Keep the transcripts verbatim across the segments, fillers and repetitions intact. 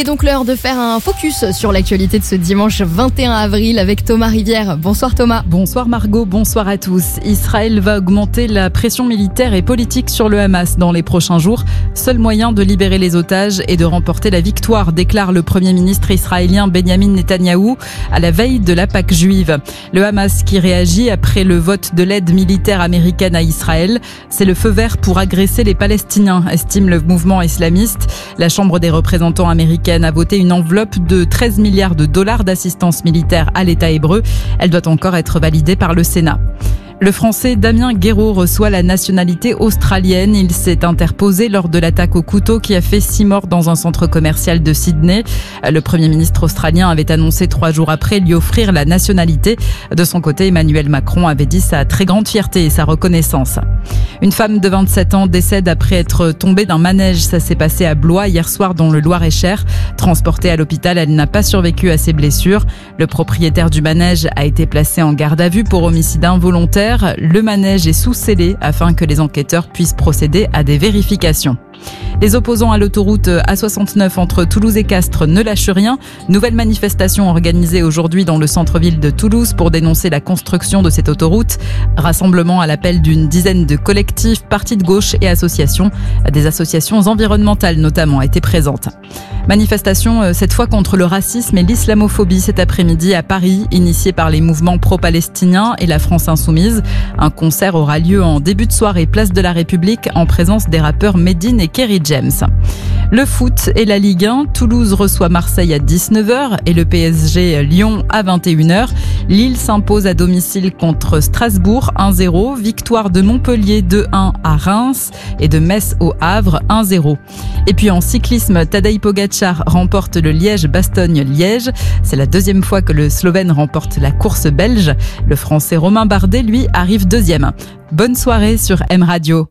Il est donc l'heure de faire un focus sur l'actualité de ce dimanche vingt et un avril avec Thomas Rivière. Bonsoir Thomas. Bonsoir Margot, bonsoir à tous. Israël va augmenter la pression militaire et politique sur le Hamas dans les prochains jours. Seul moyen de libérer les otages et de remporter la victoire, déclare le Premier ministre israélien Benjamin Netanyahou à la veille de la Pâque juive. Le Hamas qui réagit après le vote de l'aide militaire américaine à Israël. C'est le feu vert pour agresser les Palestiniens, estime le mouvement islamiste. La Chambre des représentants américaine a voté une enveloppe de treize milliards de dollars d'assistance militaire à l'État hébreu. Elle doit encore être validée par le Sénat. Le Français Damien Guéraud reçoit la nationalité australienne. Il s'est interposé lors de l'attaque au couteau qui a fait six morts dans un centre commercial de Sydney. Le Premier ministre australien avait annoncé trois jours après lui offrir la nationalité. De son côté, Emmanuel Macron avait dit sa très grande fierté et sa reconnaissance. Une femme de vingt-sept ans décède après être tombée d'un manège. Ça s'est passé à Blois hier soir dans le Loir-et-Cher. Transportée à l'hôpital, elle n'a pas survécu à ses blessures. Le propriétaire du manège a été placé en garde à vue pour homicide involontaire. Le manège est sous scellé afin que les enquêteurs puissent procéder à des vérifications. Les opposants à l'autoroute A soixante-neuf entre Toulouse et Castres ne lâchent rien. Nouvelle manifestation organisée aujourd'hui dans le centre-ville de Toulouse pour dénoncer la construction de cette autoroute. Rassemblement à l'appel d'une dizaine de collectifs, partis de gauche et associations. Des associations environnementales notamment étaient présentes. Manifestation cette fois contre le racisme et l'islamophobie cet après-midi à Paris, initiée par les mouvements pro-palestiniens et la France insoumise. Un concert aura lieu en début de soirée place de la République en présence des rappeurs Medine et Kerry James. Le foot et la Ligue un, Toulouse reçoit Marseille à dix-neuf heures et le P S G Lyon à vingt et une heures. Lille s'impose à domicile contre Strasbourg un zéro, victoire de Montpellier deux un à Reims et de Metz au Havre un zéro. Et puis en cyclisme, Tadej Pogačar remporte le Liège-Bastogne-Liège. C'est la deuxième fois que le Slovène remporte la course belge. Le Français Romain Bardet, lui, arrive deuxième. Bonne soirée sur M Radio.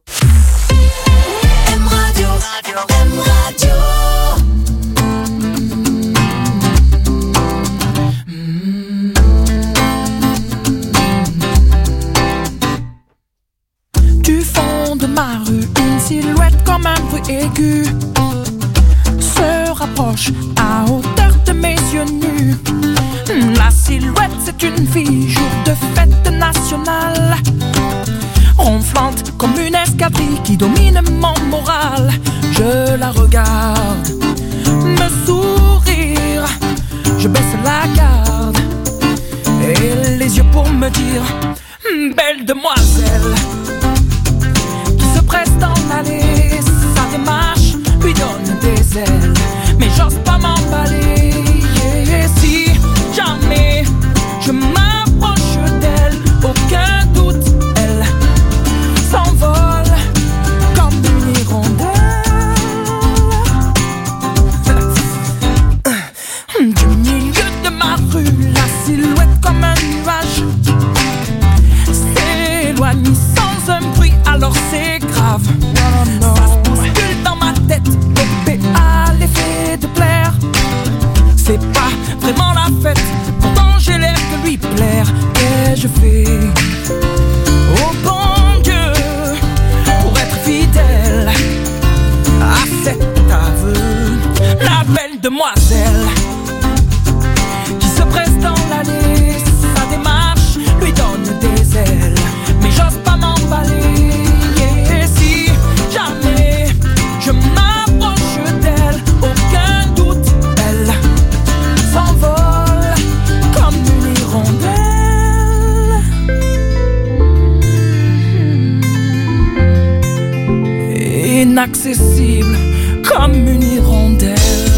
Du fond de ma rue, une silhouette comme un bruit aigu se rapproche à hauteur de mes yeux nus. La silhouette, c'est une fille, jour de fête nationale, ronflante comme une escadrille qui domine mon moral. Je la regarde, me sourire, je baisse la garde et les yeux pour me dire: belle demoiselle. Qui se presse dans l'allée, sa démarche lui donne des ailes, mais j'ose pas m'emballer. Et si jamais je m'approche d'elle, aucun doute, elle s'envole comme une hirondelle. Du milieu de ma rue, la silhouette comme un nuage s'éloigne sans un bruit, alors c'est grave. Ça se bouscule dans ma tête, dopé à l'effet de plaire. C'est pas vraiment la fête, pourtant j'ai l'air de lui plaire. Et je fais oh bon Dieu pour être fidèle à cet aveu. La belle demoiselle qui se presse dans l'allée, sa démarche lui donne des ailes, mais j'ose pas m'emballer. Et si jamais je m'approche d'elle, aucun doute, elle s'envole comme une hirondelle. Inaccessible comme une hirondelle.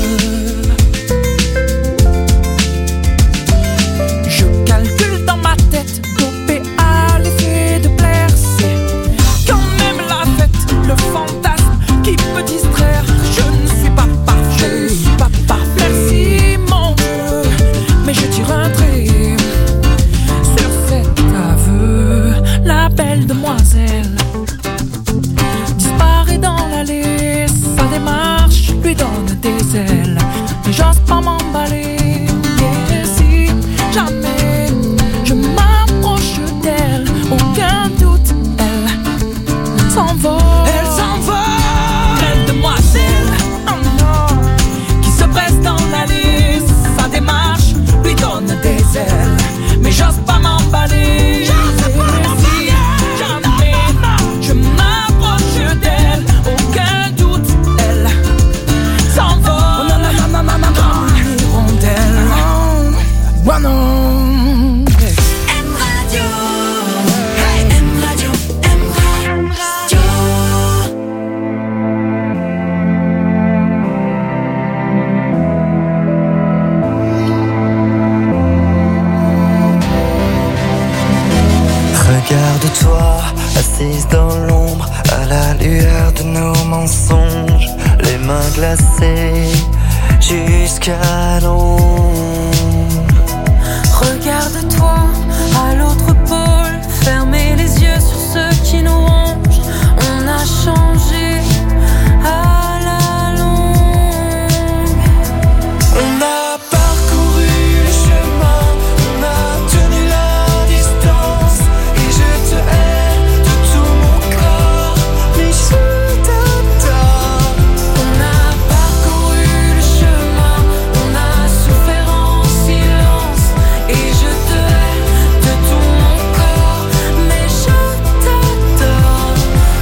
Je calcule dans ma tête, dopé à l'effet de plaire. C'est quand même la fête, le fantasme qui peut distraire. Je ne suis pas parfait, je suis pas parfait. Merci mon Dieu, mais je tire un trait sur cet aveu. La belle demoiselle disparaît dans l'allée, sa démarche lui donne des ailes. assise dans l'ombre, à la lueur de nos mensonges, les mains glacées jusqu'à l'ombre. Regarde-toi à l'autre pôle, fermez les yeux sur ceux qui nous rongent. On a changé à la longue. On a parcouru le chemin, on a tenu la distance. Et je te hais de tout mon corps, mais je t'adore. On a parcouru le chemin, on a souffert en silence. Et je te hais de tout mon corps, mais je t'adore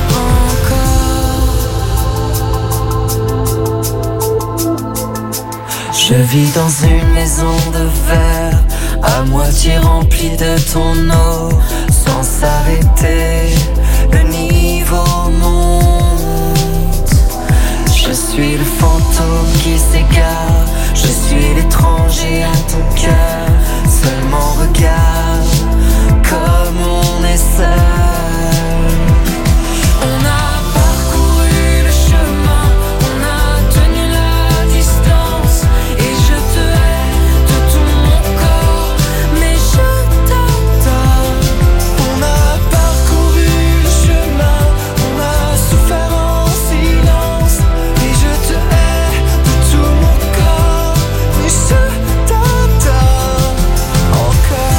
encore. Je vis dans une maison de verre, à moitié remplie de ton eau, sans s'arrêter, le niveau monte. Je suis le fantôme qui s'égare, je suis l'étranger à ton cœur. Seulement regarde comme on est seul. On a parcouru le chemin, on a tenu la distance. Et je te hais de tout mon corps, mais je t'adore. On a parcouru le chemin, on a souffert en silence. Et je te hais de tout mon corps, mais je t'adore encore.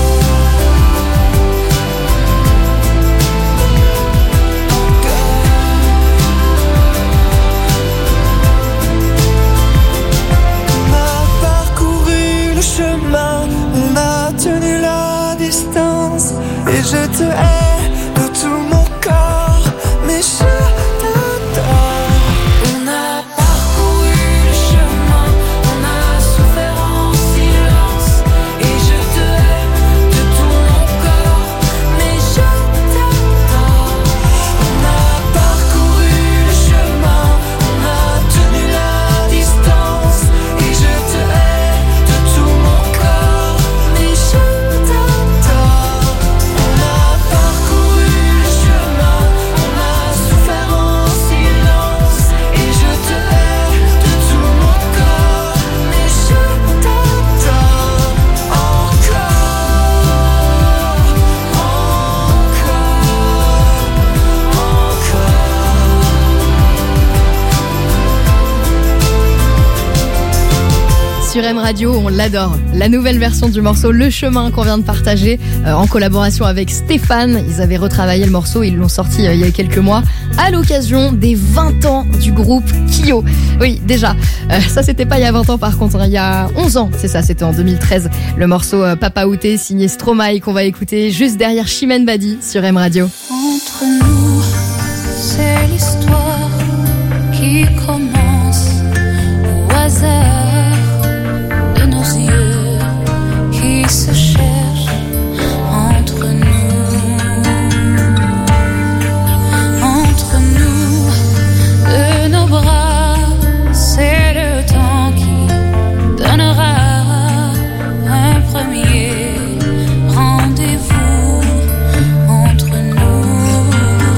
On a parcouru le chemin, on a tenu la distance. Et je te hais de tout mon corps, mais je t'adore. On a parcouru le chemin, on a souffert en silence. Et je te hais de tout mon corps, mais je t'adore. On a parcouru le chemin, on a tenu la distance. Et je te hais de tout mon corps, mais je t'adore. On a parcouru le chemin, on a souffert en silence. Et je te hais de tout mon corps, mais je t'adore encore, Sur M Radio, on l'adore. La nouvelle version du morceau Le Chemin qu'on vient de partager euh, en collaboration avec Stéphane. Ils avaient retravaillé le morceau, ils l'ont sorti euh, il y a quelques mois à l'occasion des vingt ans du groupe Kyo. Oui, déjà, euh, ça c'était pas il y a vingt ans par contre, hein, il y a onze ans, c'est ça, c'était en deux mille treize. Le morceau euh, Papa Outé signé Stromae qu'on va écouter juste derrière Chimène Badi sur M Radio. Entre nous, c'est l'histoire qui commence au hasard de nos yeux qui se cherchent entre nous. Entre nous, de nos bras, c'est le temps qui donnera un premier rendez-vous entre nous.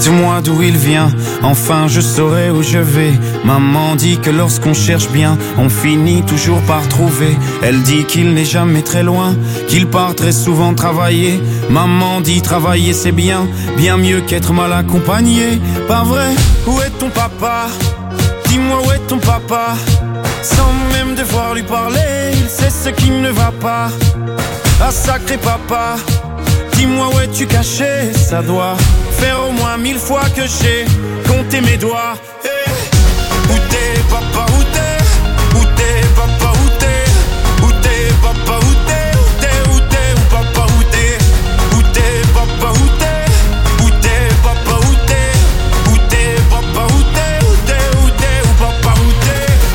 Dites-moi d'où il vient, enfin je saurai où je vais. Maman dit que lorsqu'on cherche bien, on finit toujours par trouver. Elle dit qu'il n'est jamais très loin, qu'il part très souvent travailler. Maman dit travailler c'est bien, bien mieux qu'être mal accompagné. Pas vrai? Où est ton papa? Dis-moi où est ton papa? Sans même devoir lui parler, il sait ce qui ne va pas. Ah sacré papa, dis-moi où es-tu caché? Ça doit faire au moins mille fois que j'ai compté mes doigts. Hey. Où t'es papa, où t'es? Où t'es papa, où t'es? Où t'es papa, où t'es? Où t'es, où t'es, où papa, où t'es? Où t'es papa, où t'es? Où t'es papa, où t'es? Où t'es papa, où t'es? Où t'es, où t'es, où papa, où t'es?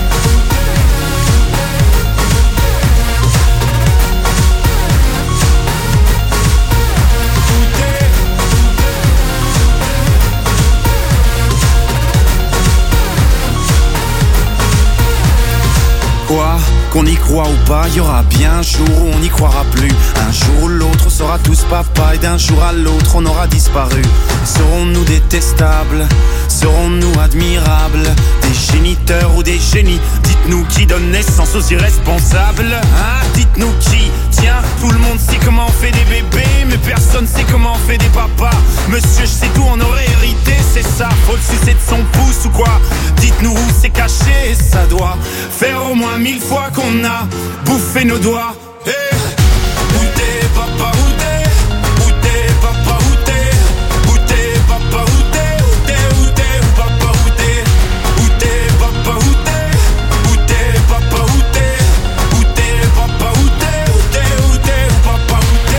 Quoi? Qu'on y croit ou pas, y aura bien un jour où on n'y croira plus. Un jour ou l'autre on sera tous papa, et d'un jour à l'autre on aura disparu. Serons-nous détestables? Serons-nous admirables? Des géniteurs ou des génies? Dites-nous qui donne naissance aux irresponsables, hein? Dites-nous qui? Tiens, tout le monde sait comment on fait des bébés, mais personne sait comment on fait des papas. Monsieur, je sais tout, on aurait hérité, c'est ça. Faut le sucer de son pouce ou quoi? Dites-nous où c'est caché, ça doit faire au moins mille fois qu'on a bouffé nos doigts. Hey. Où t'es papa, où t'es? Où t'es papa, où t'es? Où t'es papa, où t'es? Où t'es, où t'es, où papa, où t'es? Où t'es papa, où t'es? Où t'es papa, où t'es? Où t'es papa, où t'es? Où t'es, où t'es, où papa, où t'es?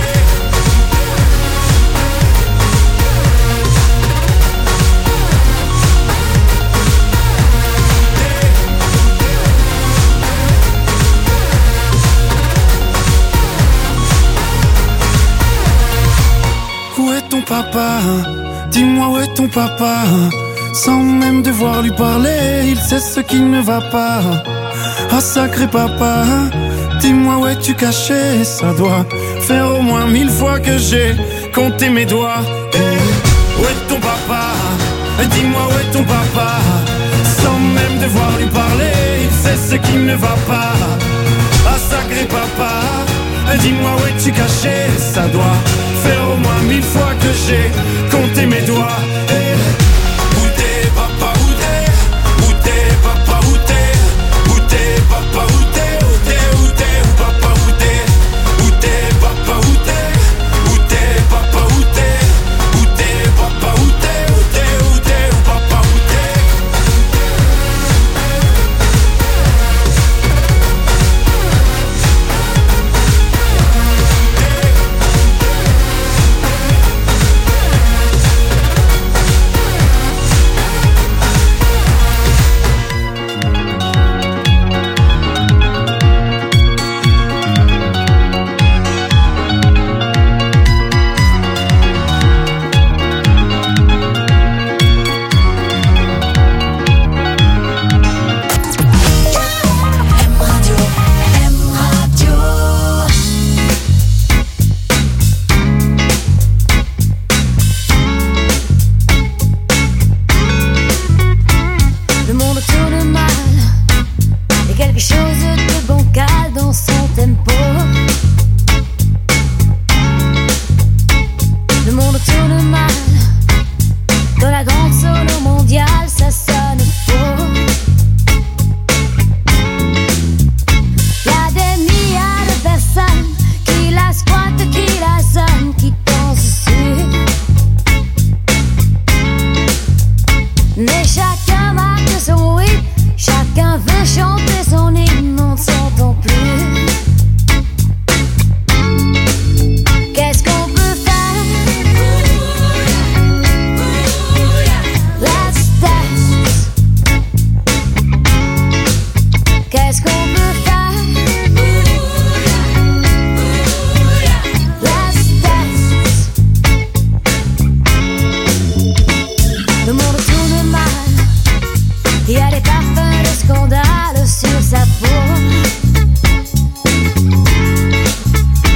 Où est ton papa? Dis-moi où est ton papa? Sans même devoir lui parler, il sait ce qui ne va pas. Ah sacré papa, dis-moi où es-tu caché? Ça doit faire au moins mille fois que j'ai compté mes doigts. Hey. Où est ton papa? Dis-moi où est ton papa? Sans même devoir lui parler, il sait ce qui ne va pas. Ah sacré papa, dis-moi où es-tu caché? Ça doit faire au moins mille fois que j'ai compté mes doigts. Hey. Où t'es papa, où t'es? Où t'es papa, où t'es? Où t'es papa, où t'es? Où t'es, où t'es, où papa, où t'es? Où t'es papa, où t'es? Où t'es papa, où t'es? Où t'es papa, où t'es? Où t'es, où t'es, où papa, où t'es?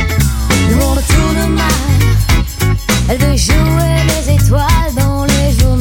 Elle veut jouer les étoiles dans les journaux.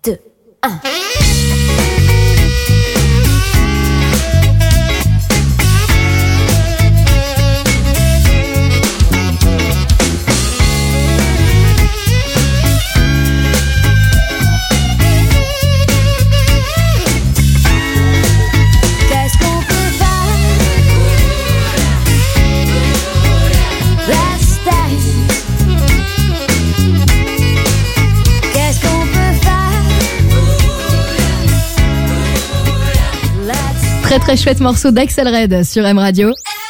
deux, un. Très très chouette morceau d'Axel Red sur M Radio.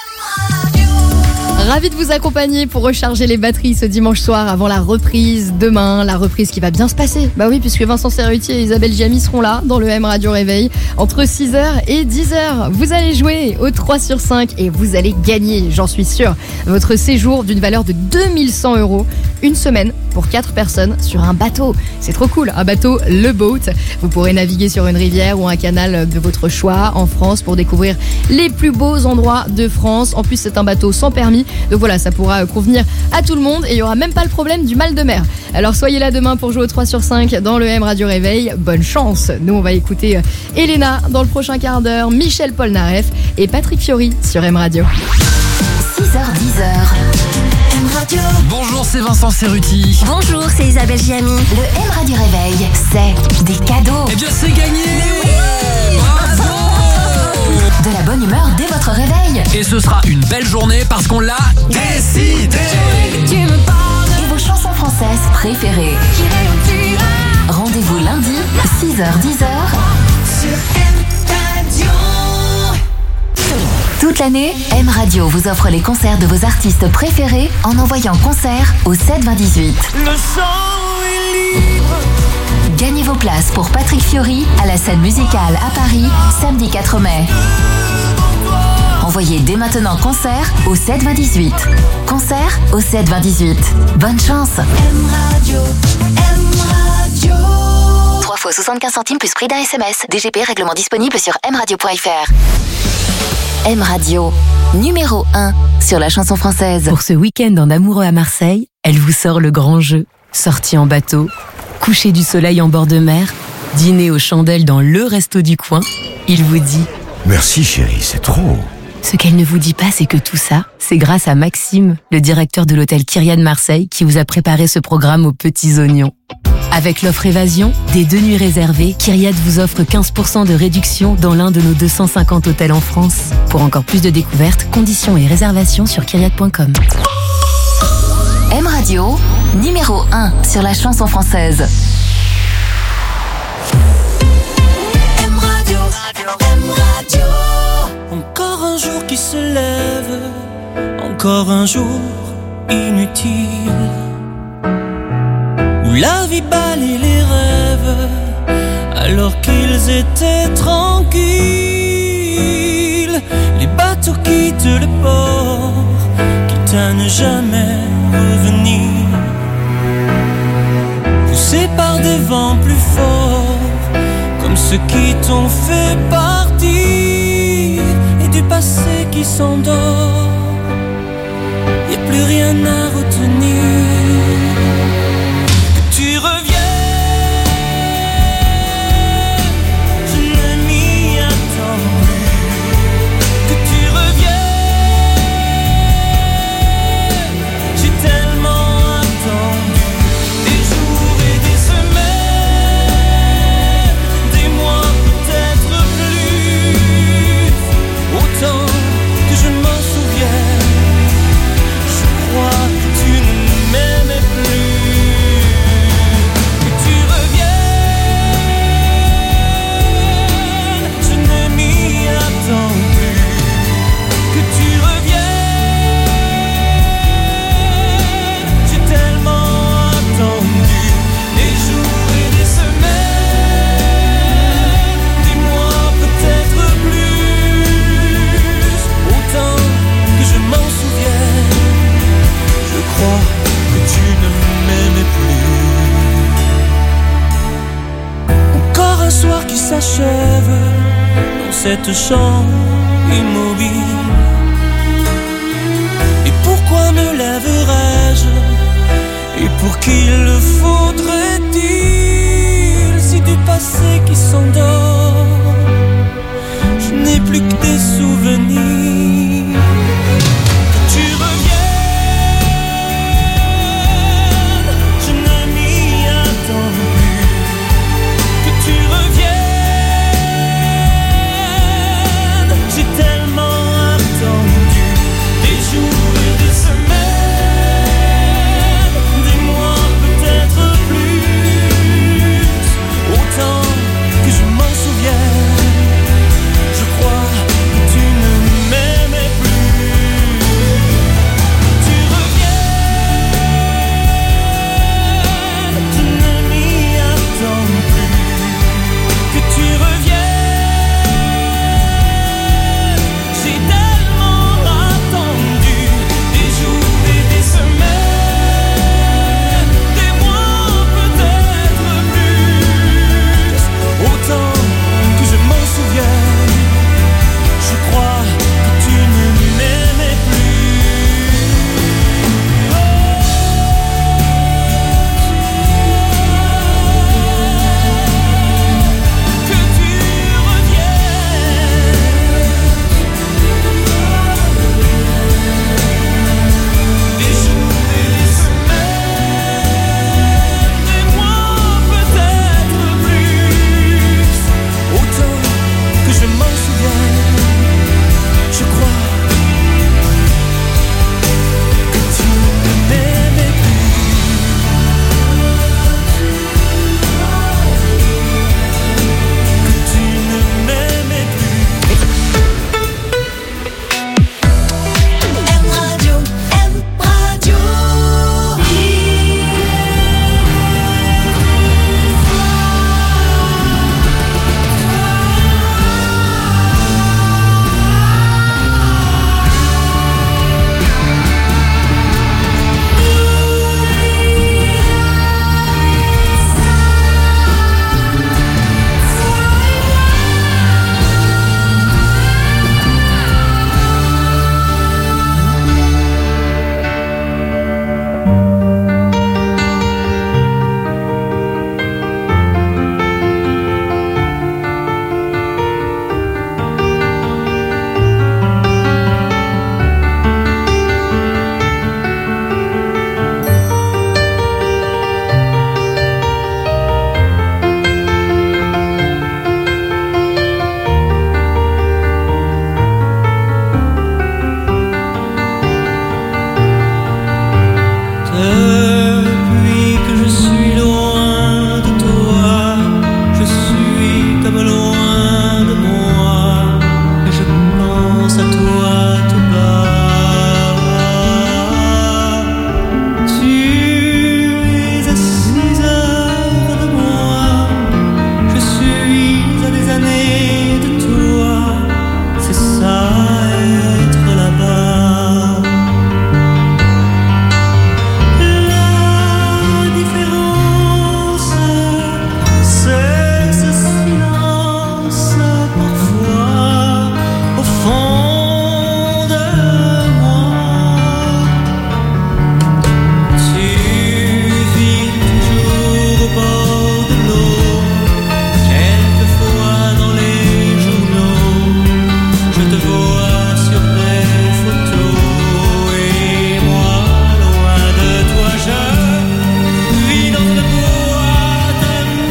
Ravi de vous accompagner pour recharger les batteries ce dimanche soir avant la reprise demain, la reprise qui va bien se passer. Bah oui, puisque Vincent Cerruti et Isabelle Giamy seront là dans le M Radio Réveil entre six heures et dix heures. Vous allez jouer au trois sur cinq et vous allez gagner, j'en suis sûre, votre séjour d'une valeur de deux mille cent euros, une semaine pour quatre personnes sur un bateau. C'est trop cool, un bateau, le boat. Vous pourrez naviguer sur une rivière ou un canal de votre choix en France pour découvrir les plus beaux endroits de France. En plus, c'est un bateau sans permis. Donc voilà, ça pourra convenir à tout le monde et il n'y aura même pas le problème du mal de mer. Alors soyez là demain pour jouer au trois sur cinq dans le M Radio Réveil. Bonne chance. Nous, on va écouter Elena dans le prochain quart d'heure, Michel Polnareff et Patrick Fiori sur M Radio. six heures dix. M Radio. Bonjour, c'est Vincent Cerruti. Bonjour, c'est Isabelle Giamy. Le M Radio Réveil, c'est des cadeaux. Eh bien, c'est gagné. Oui. Bravo. De la bonne humeur dès votre réveil. Et ce sera une belle journée parce qu'on l'a décidé. Tu me parles. Et vos chansons françaises préférées. Rendez-vous lundi, six heures dix sur M Radio. Toute l'année, M Radio vous offre les concerts de vos artistes préférés en envoyant concert au sept vingt dix-huit. Le chant est libre. Gagnez vos places pour Patrick Fiori à la scène musicale à Paris, samedi quatre mai. Envoyez dès maintenant concert au sept vingt dix-huit. Concert au sept vingt dix-huit. Bonne chance. M Radio, M Radio. trois fois soixante-quinze centimes plus prix d'un S M S. D G P règlement disponible sur m radio point f r. M Radio, numéro un sur la chanson française. Pour ce week-end en amoureux à Marseille, elle vous sort le grand jeu. Sortie en bateau, coucher du soleil en bord de mer, dîner aux chandelles dans le resto du coin. Il vous dit « Merci chérie, c'est trop ». Ce qu'elle ne vous dit pas, c'est que tout ça, c'est grâce à Maxime, le directeur de l'hôtel Kyrian Marseille, qui vous a préparé ce programme aux petits oignons. Avec l'offre Évasion, des deux nuits réservées, Kyrian vous offre quinze pour cent de réduction dans l'un de nos deux cent cinquante hôtels en France. Pour encore plus de découvertes, conditions et réservations sur kyrian point com. M Radio, numéro un sur la chanson française. M Radio, M Radio. Encore un jour qui se lève, encore un jour inutile, où la vie balaye les rêves, alors qu'ils étaient tranquilles. Les bateaux quittent le port, quitte à ne jamais revenir, poussés par des vents plus forts, comme ceux qui t'ont fait partir, et du passé qui s'endort, y'a plus rien à retenir. Que tu reviennes, je ne m'y attends plus. Que tu reviennes, j'ai tellement attendu des jours et des semaines, des mois peut-être plus, autant que je m'en souvienne. Je crois que tu ne m'aimais plus. Que tu reviennes, je ne m'y attends plus. Que tu reviennes, j'ai tellement attendu des jours et des semaines, des mois peut-être plus, autant que je m'en souvienne. Je crois que tu ne m'aimais plus. Encore un soir qui s'achève dans cette chambre immobile. Et pourquoi me lèverais-je? Et pour qui le faudrait-il? Si du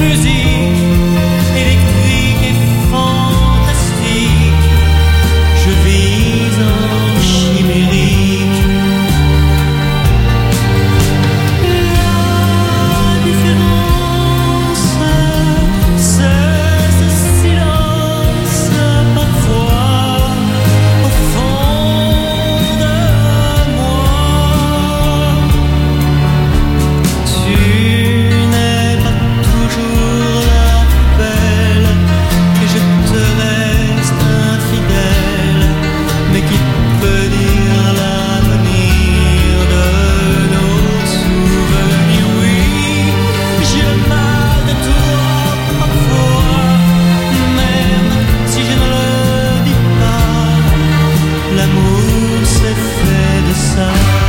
musique électrique et fantastique. Je vis en chimérique. La différence, c'est ce silence parfois au fond de moi. Tu n'es pas toujours la plus belle et je te reste infidèle. Mais qui peut dire l'avenir de nos souvenirs? Oui, j'ai le mal de toi parfois, même si je ne le dis pas. L'amour c'est fait de ça.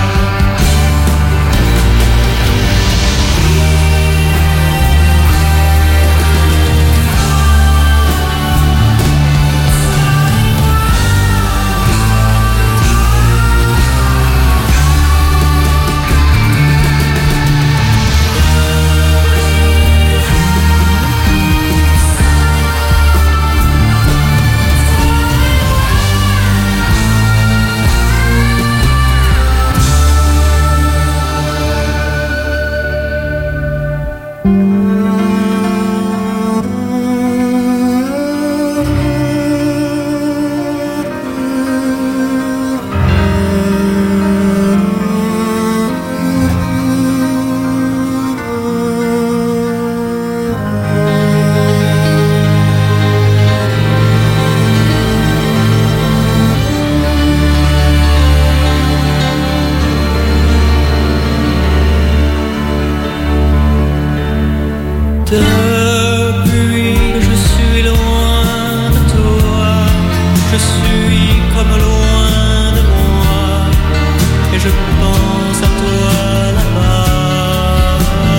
Depuis que je suis loin de toi, je suis comme loin de moi, et je pense à toi là-bas.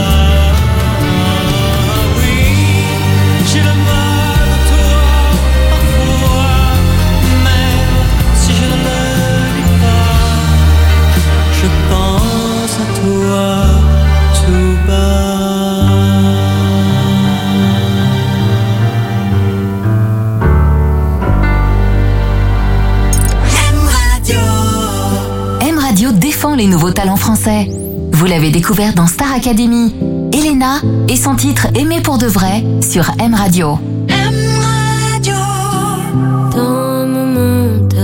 Oui, j'ai le mal de toi parfois, même si je ne le dis pas. Je pense à toi tout bas. Défend les nouveaux talents français. Vous l'avez découvert dans Star Academy. Elena et son titre Aimé pour de vrai sur M Radio. M Radio. Dans mon monde,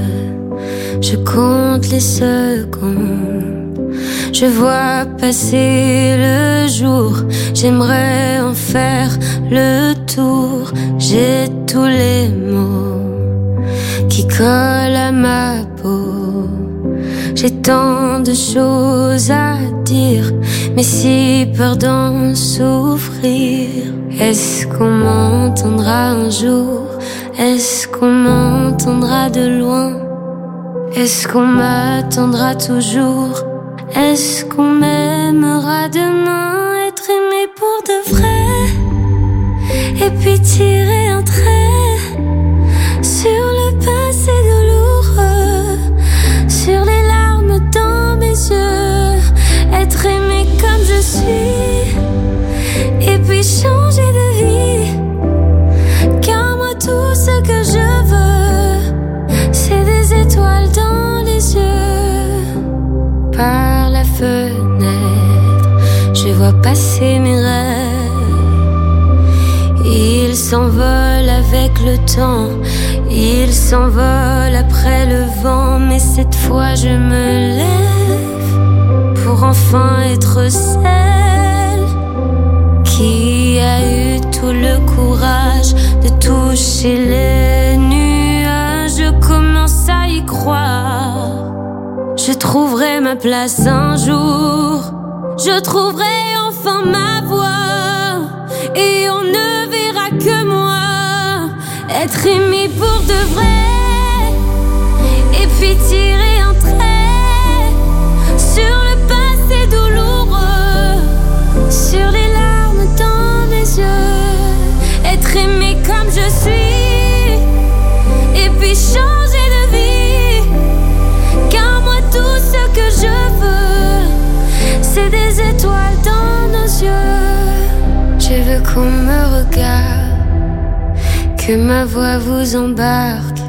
je compte les secondes. Je vois passer le jour. J'aimerais en faire le tour. J'ai tous les mots qui collent à ma peau. J'ai tant de choses à dire, mais si peur d'en souffrir. Est-ce qu'on m'entendra un jour? Est-ce qu'on m'entendra de loin? Est-ce qu'on m'attendra toujours? Est-ce qu'on m'aimera demain? Être aimé pour de vrai, et puis tirer un trait sur le passé douloureux, sur les larmes dans mes yeux. Être aimé comme je suis, et puis changer de vie. Car moi tout ce que je veux, c'est des étoiles dans les yeux. Par la fenêtre, je vois passer mes rêves. Ils s'envolent avec le temps, ils s'envolent après le vent. Mais cette fois je me lève pour enfin être celle qui a eu tout le courage de toucher les nuages. Je commence à y croire. Je trouverai ma place un jour. Je trouverai enfin ma voix, et on ne verra que moi. Être aimé pour de vrai, et puis tirer un trait sur le passé douloureux, sur les larmes dans mes yeux. Être aimé comme je suis, et puis changer de vie. Car moi tout ce que je veux, c'est des étoiles dans nos yeux. Je veux qu'on me regarde, que ma voix vous embarque.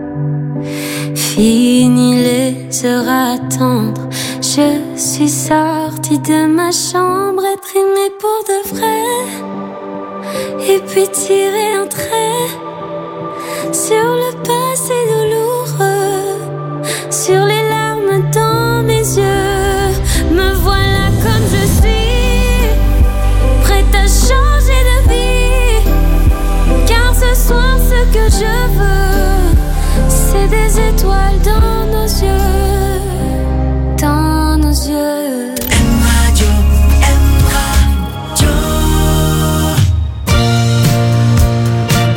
Fini les heures à attendre, je suis sortie de ma chambre, être aimée pour de vrai, et puis tirer un trait sur le passé douloureux, sur les larmes dans mes yeux. Me voilà comme je suis, prête à changer de vie, car ce soir ce que je veux, c'est des étoiles dans nos yeux, dans nos yeux. M Radio, M Radio.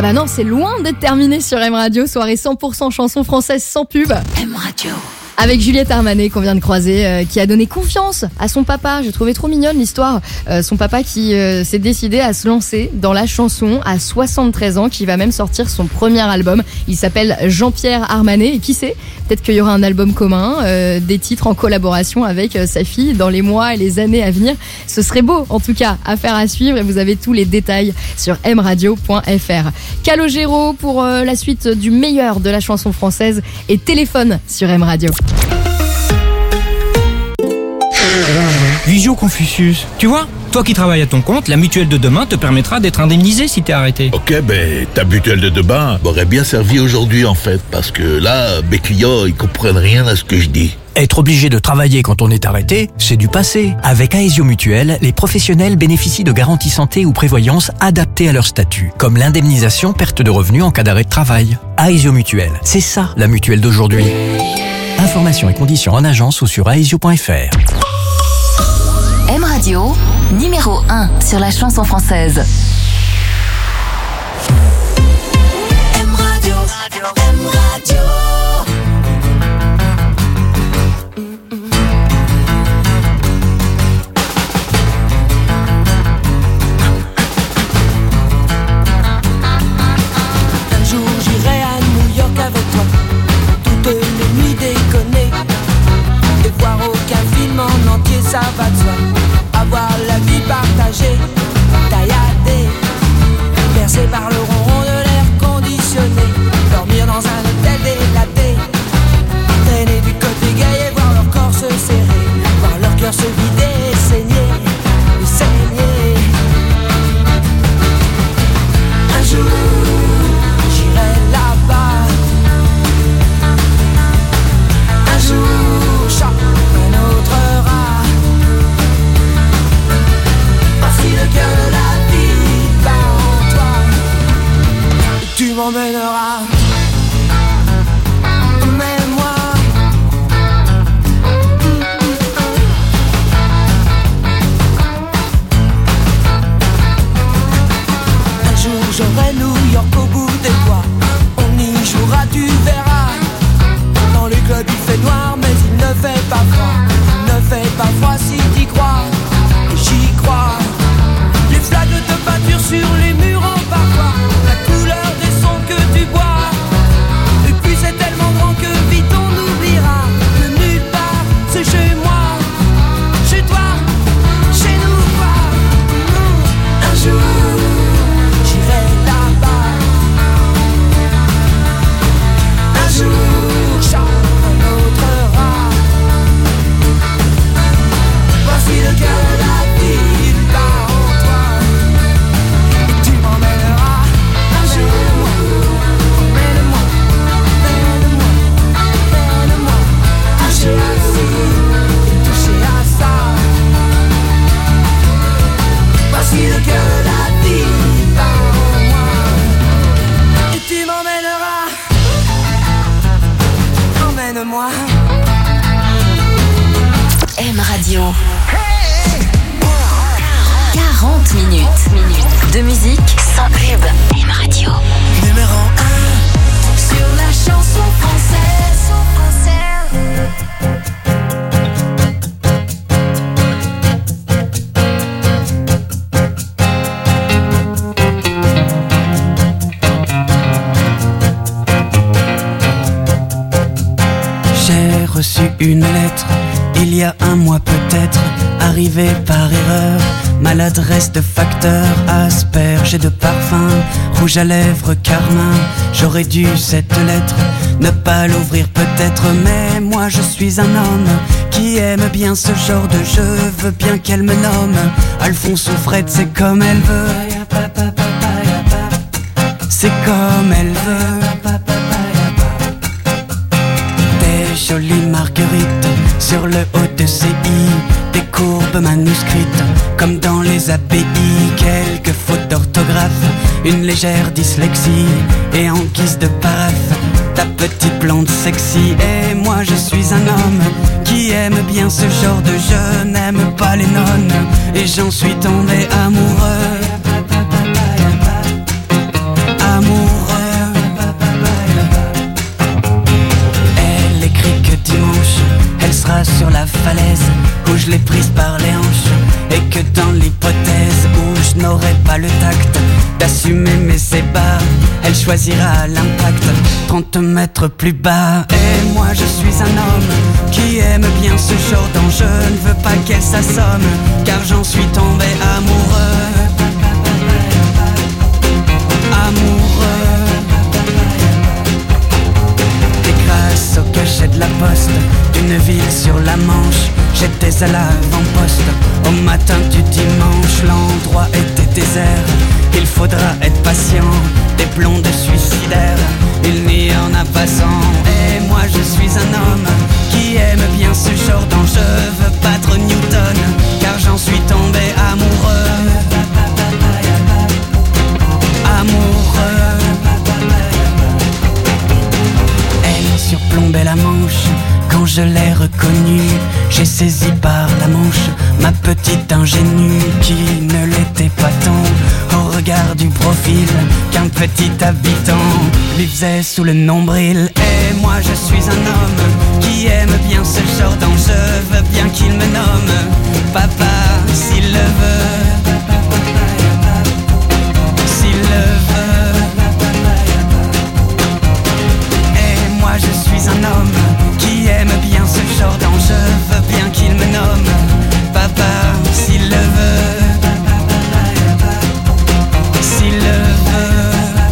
bah non, c'est loin d'être terminé sur M Radio. Soirée cent pour cent chansons françaises sans pub. M Radio. Avec Juliette Armanet qu'on vient de croiser, euh, qui a donné confiance à son papa. Je trouvais trop mignonne l'histoire. Euh, son papa qui euh, s'est décidé à se lancer dans la chanson à soixante-treize ans, qui va même sortir son premier album. Il s'appelle Jean-Pierre Armanet. Et qui sait, peut-être qu'il y aura un album commun, euh, des titres en collaboration avec euh, sa fille dans les mois et les années à venir. Ce serait beau, en tout cas, affaire à suivre. Et vous avez tous les détails sur m radio point f r. Calogero pour euh, la suite du meilleur de la chanson française et Téléphone sur M Radio. Visio Confucius, tu vois, toi qui travailles à ton compte, la mutuelle de demain te permettra d'être indemnisé si t'es arrêté. Ok, ben ta mutuelle de demain m'aurait bien servi aujourd'hui en fait, parce que là, mes clients, ils comprennent rien à ce que je dis. Être obligé de travailler quand on est arrêté, c'est du passé. Avec Aesio Mutuelle, les professionnels bénéficient de garanties santé ou prévoyance adaptées à leur statut, comme l'indemnisation perte de revenus en cas d'arrêt de travail. Aesio Mutuelle, c'est ça la mutuelle d'aujourd'hui. Informations et conditions en agence ou sur aesio point f r. M Radio, numéro un sur la chanson française. M Radio, M Radio. Un jour j'irai à New York avec toi, toutes les nuits déconner, et voir aucun film en entier, ça va de soi. Avoir la vie partagée, tailladée, bercée par le ronron de l'air conditionné, dormir dans un hôtel délaté, traîner du côté gay et voir leur corps se serrer, voir leur cœur se vider et saigner, et saigner. Un jour, j'irai là-bas. Un jour, chaque un autre rat. Si le cœur de la vie bat en toi, tu m'emmèneras. Emmène-moi. Un jour j'aurai New York au bout des doigts. On y jouera, tu verras. Dans les clubs il fait noir mais il ne fait pas froid. Il ne fait pas froid si t'y crois. Et j'y crois. Les flaques de peinture sur les murs en parfois, la couleur des sons que tu bois. Et puis c'est tellement grand que vite on oubliera que nulle part c'est chez moi, chez toi, chez nous quoi. Un jour j'irai là-bas. Un jour chante un autre rat. Voici le cœur de la ville bat en toi, et tu m'emmèneras. Un jour, emmène-moi, emmène-moi, emmène-moi, toucher à ci et toucher à ça. Voici le cœur de la ville bat en moi, et tu m'emmèneras. Emmène-moi. M Radio. quarante minutes de musique sans pub. M Radio. Numéro un sur la chanson française. J'ai reçu une lettre il y a un mois peut-être, arrivée par erreur. Maladresse de facteur, asperge et de parfum, rouge à lèvres, carmin. J'aurais dû cette lettre ne pas l'ouvrir peut-être, mais moi je suis un homme qui aime bien ce genre de jeu. Veux bien qu'elle me nomme Alphonse ou Fred, c'est comme elle veut. C'est comme elle veut. Des jolies marguerites sur le haut de ses i, des courbes manuscrites comme dans les abbayes, quelques fautes d'orthographe, une légère dyslexie, et en guise de paraphe ta petite plante sexy. Et moi je suis un homme qui aime bien ce genre de jeu, n'aime pas les nonnes, et j'en suis tombé amoureux. Amoureux. sera sur la falaise où je l'ai prise par les hanches. Et que dans l'hypothèse où je n'aurai pas le tact d'assumer mes ébats, elle choisira l'impact trente mètres plus bas. Et moi je suis un homme qui aime bien ce genre d'enjeu. Je ne veux pas qu'elle s'assomme car j'en suis tombé amoureux. Amoureux. Et grâce au cachet de la poste d'une ville sur la Manche, j'étais à l'avant-poste au matin du dimanche. L'endroit était désert, il faudra être patient. Des blondes suicidaires, il n'y en a pas cent. Et moi je suis un homme qui aime bien ce genre d'enjeu. Je veux battre Newton car j'en suis tombé amoureux. Amoureux. Elle surplombait la Manche. Quand je l'ai reconnue, j'ai saisi par la manche ma petite ingénue qui ne l'était pas tant au regard du profil qu'un petit habitant lui faisait sous le nombril. Et moi je suis un homme qui aime bien ce genre d'enjeu. Je veux bien qu'il me nomme papa s'il le veut. S'il le veut. Et moi je suis un homme qui aime bien ce genre d'enjeu. Je veux bien qu'il me nomme papa s'il le veut. S'il le veut.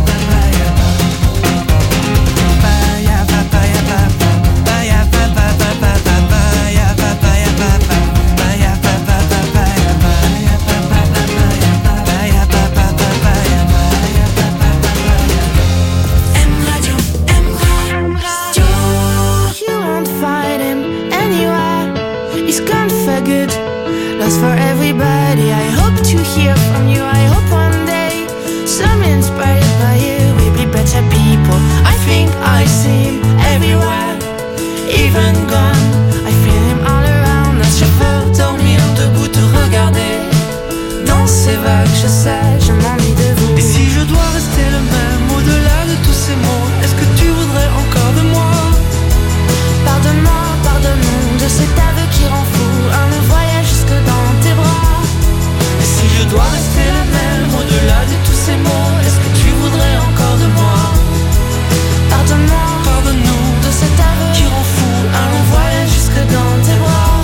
For everybody, I hope to hear from you. I hope one day, some inspired by you, we'll be better people. I think I see him everywhere, even gone. I feel him all around. Notre chauffeur dormir debout te regarder. Dans ces vagues, je sais, je m'ennuie de vous. Et si je dois rester le même au-delà de tous ces mots, est-ce que tu voudrais encore de moi? Pardonne-moi, pardonne-nous de cet aveu qui rend fou. Un voyage jusque dans tes bras. Et si je dois rester la même au-delà de tous ces mots, est-ce que tu voudrais encore de moi? Pardonne-moi, pardonne-nous de cet aveu qui rend fou. Un long voyage jusque dans tes bras.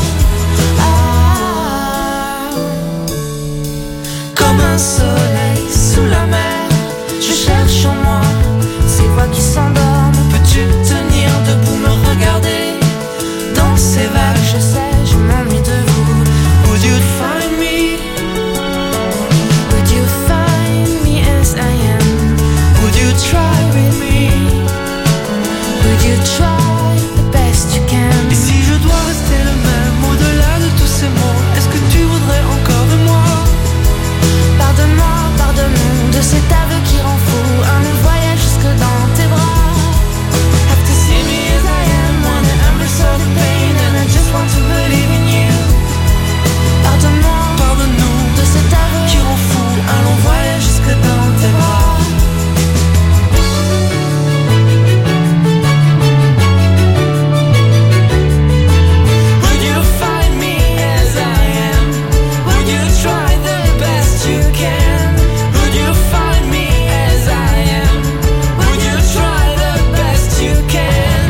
Ah, comme un soleil sous la mer, je cherche en moi ces voix qui s'endorment. Peux-tu tenir debout, me regarder? Dans ces vagues, je sais, je m'ennuie de vous. Would you find me? Would you find me as I am? Would you try with me? Would you try the best you can? Et si je dois rester le même au-delà de tous ces mots, est-ce que tu voudrais encore de moi? Pardonne-moi, pardonne-nous de cet aveu qui rend fou. Un long voyage jusque dans tes bras. Have to see me as I am, one that embers all the pain, and I just want to believe in you. Pardonne-moi, pardonne-nous de cet aveu qui rend fou. Un long voyage jusque dans tes bras. Would you find me as I am? Would you try the best you can? Would you find me as I am? Would you try the best you can?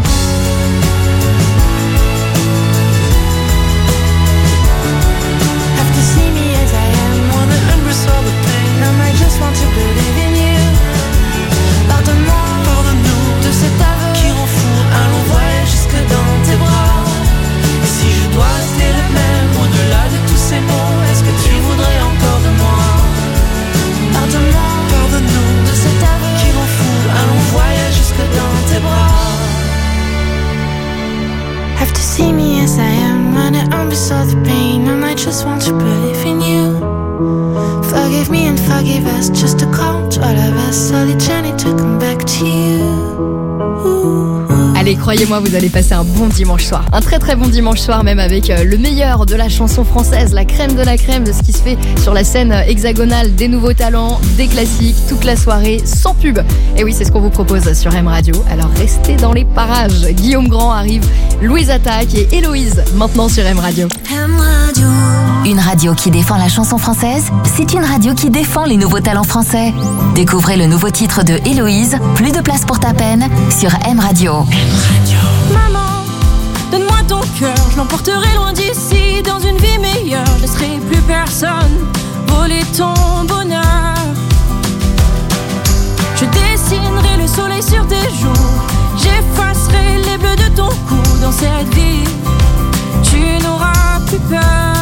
have to see me as I am. One that embraces all the pain, And I just want to believe in you. Pardonne-moi, pardonne-nous de cet aveu qui rend fou. Un long voyage jusque dans tes bras. Et si je dois rester le même au-delà de tous ces mots, est-ce que tu voudrais encore de moi? Pardonne-moi, Pardonne-nous de cet aveu qui rend fou. Un long voyage jusque dans tes bras. have to see me as I am. And I embrace all the pain. And I just want to believe in you. Forgive me and forgive us. Just a call to all of us. Solid journey to come back to you. Ooh. À Allez, croyez-moi, vous allez passer un bon dimanche soir. Un très très bon dimanche soir, même avec le meilleur de la chanson française, la crème de la crème de ce qui se fait sur la scène hexagonale, des nouveaux talents, des classiques, toute la soirée, sans pub. Et oui, c'est ce qu'on vous propose sur M Radio. Alors restez dans les parages. Guillaume Grand arrive, Louise Attaque et Héloïse, maintenant sur M Radio. M Radio. Une radio qui défend la chanson française, c'est une radio qui défend les nouveaux talents français. Découvrez le nouveau titre de Héloïse, Plus de place pour ta peine, sur M Radio. M Radio. Maman, donne-moi ton cœur, je l'emporterai loin d'ici, dans une vie meilleure. Je laisserai plus personne voler ton bonheur. Je dessinerai le soleil sur tes joues, j'effacerai les bleus de ton cou. Dans cette vie, tu n'auras plus peur.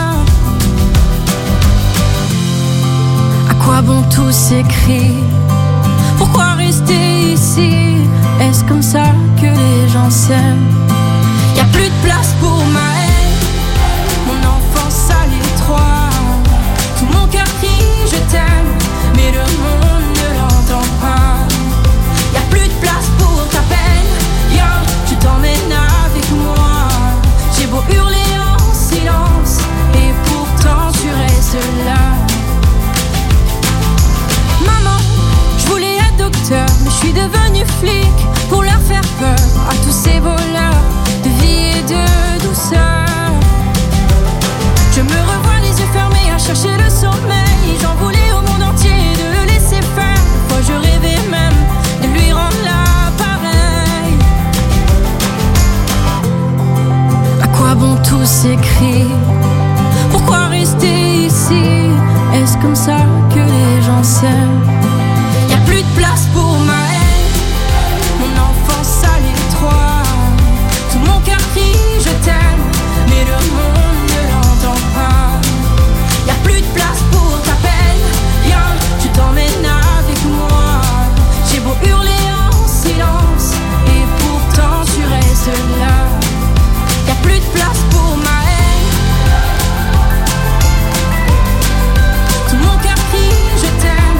À quoi bon tout s'écrit? Pourquoi rester ici? Est-ce comme ça que les gens s'aiment? Y'a plus de place pour ma haine, mon enfance à l'étroit. Tout mon cœur crie je t'aime, mais le monde ne l'entend pas. Y'a plus de place pour ta peine, yo, je t'emmène avec moi. J'ai beau hurler en silence, et pourtant tu restes là. Maman, je voulais être docteur, mais je suis devenue flic pour leur faire peur à tous ces voleurs de vie et de douceur. Je me revois les yeux fermés à chercher le sommeil. J'en voulais au monde entier de le laisser faire. Parfois je rêvais même de lui rendre l'appareil. À quoi bon tout s'écrit? Pourquoi rester ici? Est-ce comme ça que les gens s'aiment? Y'a plus de place pour ma haine, mon enfance à l'étroit. Tout mon cœur crie je t'aime, mais le monde ne l'entend pas. Y'a plus de place pour ta peine, yo, je t'emmène avec moi. J'ai beau hurler en silence, et pourtant tu restes là. Y'a plus de place pour ma haine, tout mon cœur crie je t'aime.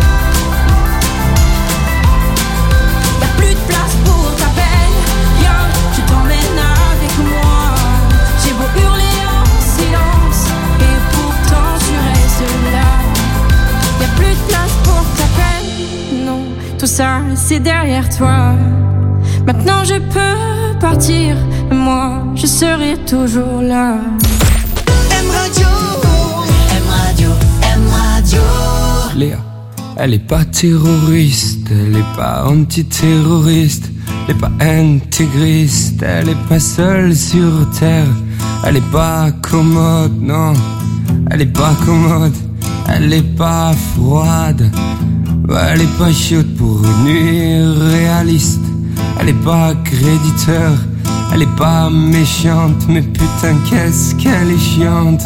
Y'a plus de place pour ta peine, yo, je t'emmène avec moi. J'ai beau hurler en silence, et pourtant tu restes là. Y'a plus de place pour ta peine, non, tout ça c'est derrière toi. Maintenant je peux partir, moi je serai toujours là. M Radio, M Radio, M Radio. Léa, elle est pas terroriste, elle est pas antiterroriste, elle est pas intégriste, elle est pas seule sur terre, elle est pas commode, non, elle est pas commode, elle est pas froide, elle est pas chaude pour une nuit réaliste, elle est pas créditeur, elle est pas méchante, mais putain qu'est-ce qu'elle est chiante.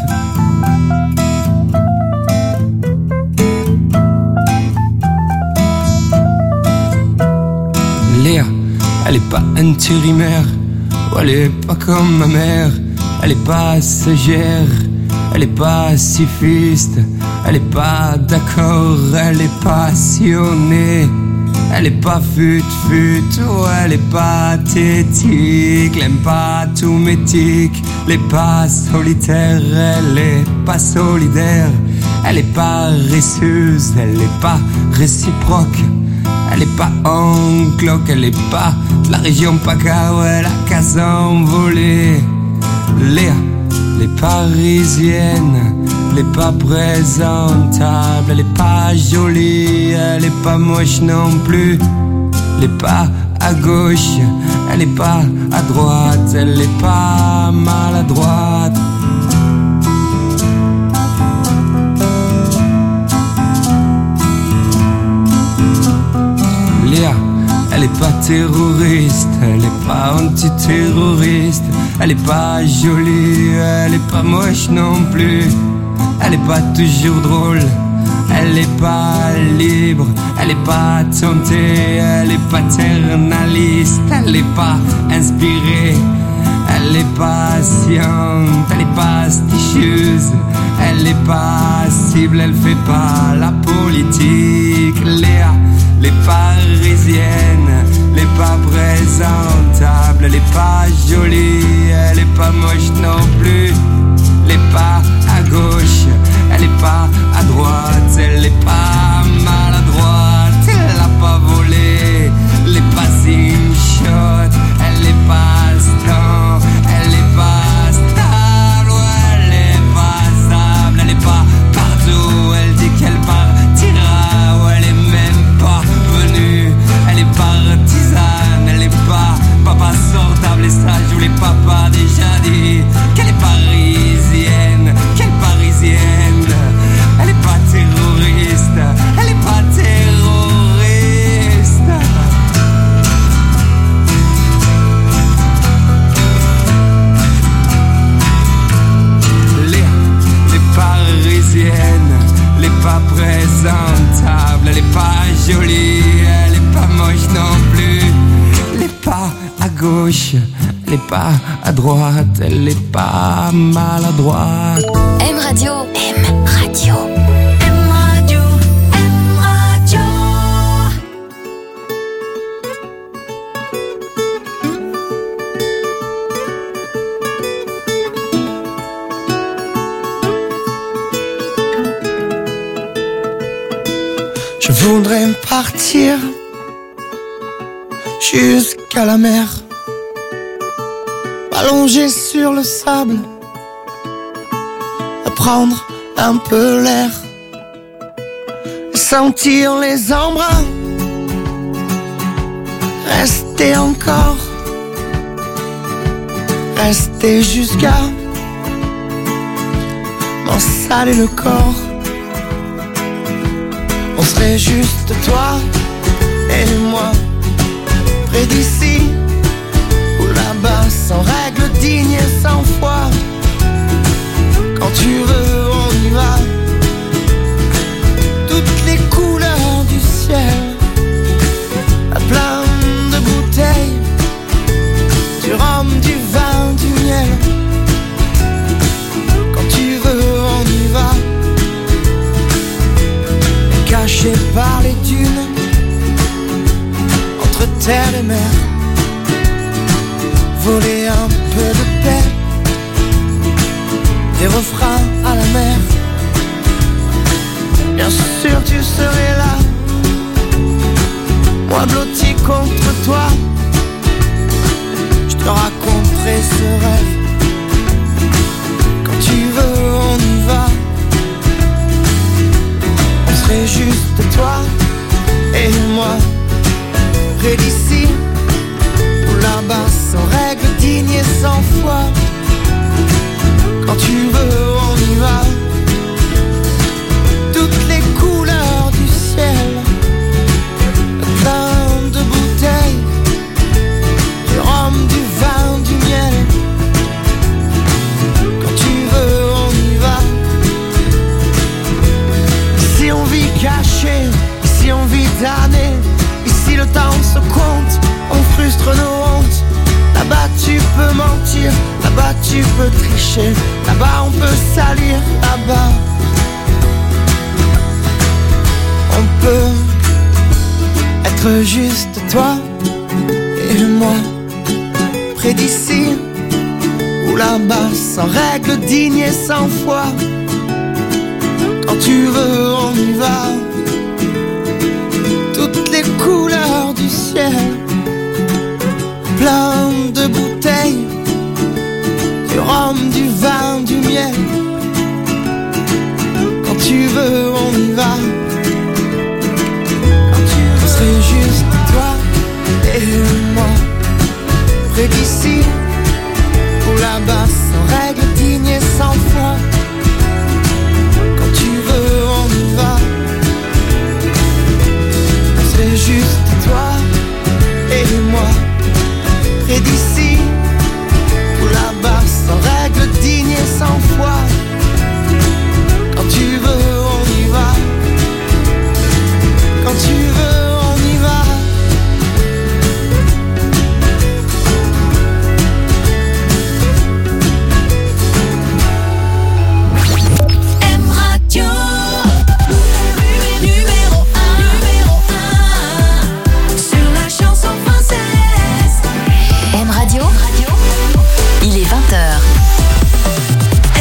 Léa, elle est pas intérimaire, oh, elle est pas comme ma mère, elle est pas sagère, elle est pas pacifiste, elle est pas d'accord, elle est passionnée, elle est pas fut-fut, oh, elle est pathétique, elle aime pas tout métique, elle est pas solitaire, elle est pas solidaire, elle est pas paresseuse, elle est pas réciproque. Elle est pas en cloque, elle est pas de la région PACA, elle a qu'à s'envoler. Léa, elle est parisienne, elle est pas présentable, elle est pas jolie, elle est pas moche non plus. Elle est pas à gauche, elle est pas à droite, elle est pas maladroite. Léa, elle est pas terroriste, elle est pas antiterroriste, elle est pas jolie, elle est pas moche non plus, elle est pas toujours drôle, elle est pas libre, elle est pas tentée, elle est paternaliste, elle est pas inspirée, elle est patiente, elle est pas stichieuse, elle est pas cible, elle fait pas la politique. Léa, les parisiennes, elle est pas présentable, elle est pas jolie, elle est pas moche non plus. Elle est pas à gauche, elle est pas à droite, elle est pas maladroite, elle a pas volé, elle est pas shot, elle est pas star, elle est pas stable, ouais, elle est pas stable, elle est pas partout, elle dit qu'elle partira, ouais, elle est même pas venue, elle est partisane, elle est pas papa sortable, et ça je vous l'ai papa déjà dit, qu'elle est parisienne, qu'elle est parisienne, elle est pas terroriste, elle est pas terroriste. Les, les parisiennes, elle est pas présentable, elle est pas jolie, elle est pas moche non plus, elle est pas à gauche, elle est pas à droite, elle est pas maladroite. M Radio, M Radio, M Radio, M Radio. Je voudrais partir jusqu'à la mer, allongé sur le sable, à prendre un peu l'air, sentir les embruns, rester encore, rester jusqu'à m'en saler le corps. On serait juste toi et moi, près d'ici ou là-bas, sans règles dignes et sans foi. Quand tu veux, on y va. Toutes les couleurs du ciel, à plein de bouteilles, du rhum, du vin, du miel. Quand tu veux, on y va. Caché par les dunes, entre terre et mer, voler un peu de paix, des refrains à la mer. Bien sûr tu serais là, moi blotti contre toi. Je te raconterai ce rêve. Quand tu veux, on y va. On serait juste toi et moi, près d'ici ou là-bas, sans règles dignes et sans foi. Quand tu veux, on y va. Toutes les couleurs du ciel, plein de bouteilles, du rhum, du vin, du miel. Quand tu veux, on y va. Ici on vit caché, ici on vit damné. Ici le temps se compte, on frustre nos hontes. Là-bas tu peux mentir, là-bas tu peux tricher, là-bas on peut salir, là-bas on peut être juste toi et moi, près d'ici ou là-bas, sans règles dignes et sans foi. Quand tu veux, on y va. Toutes les couleurs du ciel, plein de bouteilles, du rhum, du vin,